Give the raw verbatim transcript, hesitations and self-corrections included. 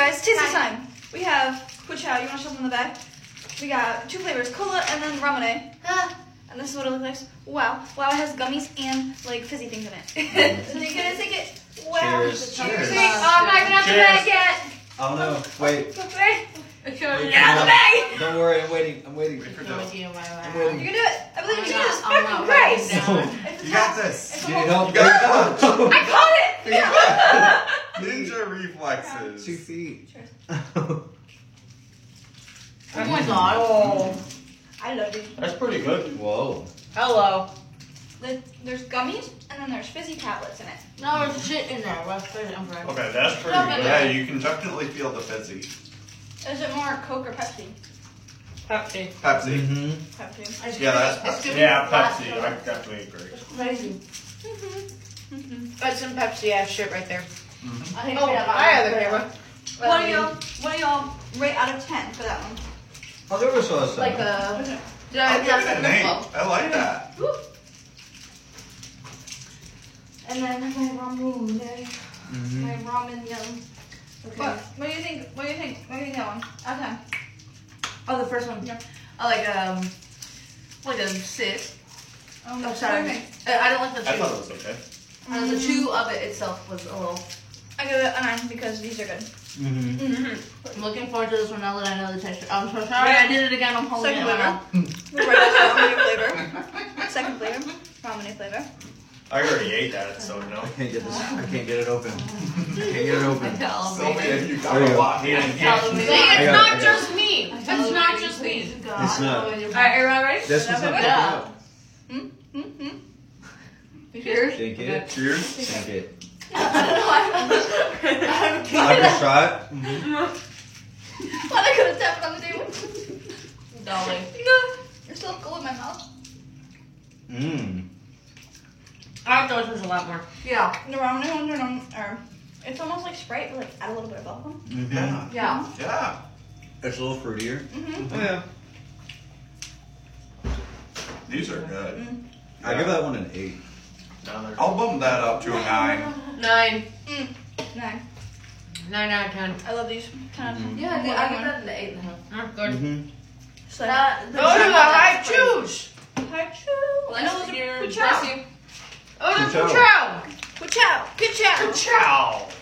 guys, tasting time. We have Kuchao. You want to show them the bag? We got two flavors, cola and then ramen. Huh. And this is what it looks like. Wow. Wow, it has gummies and like fizzy things in it. So you gonna take it. Wow. Cheers. Cheers. Oh, I'm not gonna have the bag yet. Oh no, wait. Okay. It's Get out of the bag. Don't worry, I'm waiting. I'm waiting. No I'm idea why You waiting. can do it. I believe in I'm Jesus. not- I'm Fucking not Christ. writing down. It's You a got top- this. it's a You whole- need help? You got I caught it. Ninja reflexes. Two feet. Cheers. Oh my god. Oh. I love it. That's pretty good. Whoa. Hello. The- There's gummies and then there's fizzy tablets in it. No, there's shit in there. Let's put it in front. Okay, that's pretty No, but- good. Yeah, you can definitely feel the fizzy. Is it more Coke or Pepsi? Pepsi. Pepsi. Mm-hmm. Pepsi. It's Yeah, that's it's Pepsi. giving Yeah, flat Pepsi. sugar. I definitely agree. It's crazy. Mm-hmm. That's some Pepsi ass shit right there. I think Oh, we have I have the camera. What do y'all what do y'all rate out of ten for that one? I'll give it a solid seven. Like a. Did I I'll give it have an eight. I like that. And then my ramen, Mhm. my ramen yum. Okay. What? What do you think? What do you think? What do you think that one? Out of ten. Oh, the first one. Yeah. I like um, like a six. Um, Oh, sorry. okay. Uh, I don't like the I two. thought it was okay. Uh, the two of it itself was a little. I give it a nine because these are good. Mm-hmm. Mm-hmm. I'm looking forward to this one now that I know the texture. I'm so sorry I did it again. I'm holding Second it in my mouth. We're right at ramen flavor. Second flavor, ramen flavor. I already ate that, so no. I can't get this. I can't get it open. I can't get it open. Sylvia, you got There you a go. lot. He didn't See, get it's it. I got it, I not got just me. It's not just me. It's not. Alright, everyone ready? This was not Yeah. good. Hmm? Hmm? Hmm? Cheers. Shake it. Cheers. Shake it. I don't know. I just shot. Mm-hmm. What? I could have tapped it on the table. Dolly. No. You're still cool in my mouth. Mmm. I like those ones a lot more. Yeah. The ramen ones are, num- are it's almost like Sprite, but like add a little bit of alcohol. Mm-hmm. Yeah. Yeah. Yeah. It's a little fruitier. Mm-hmm. Oh yeah. These are good. Mm. I give that one an eight. No, they're- I'll bump that up to a nine. Nine. Mm. Nine. Nine out of ten. I love these. Ten. Mhm. Yeah, I give, I give that an eight and a half. Mm, good. Mm-hmm. So, That, the those are the chocolate high that's chews. High chew. I know those are Bless good you. chow. Oh, the Good chow. Good chow. Good chow. Ciao.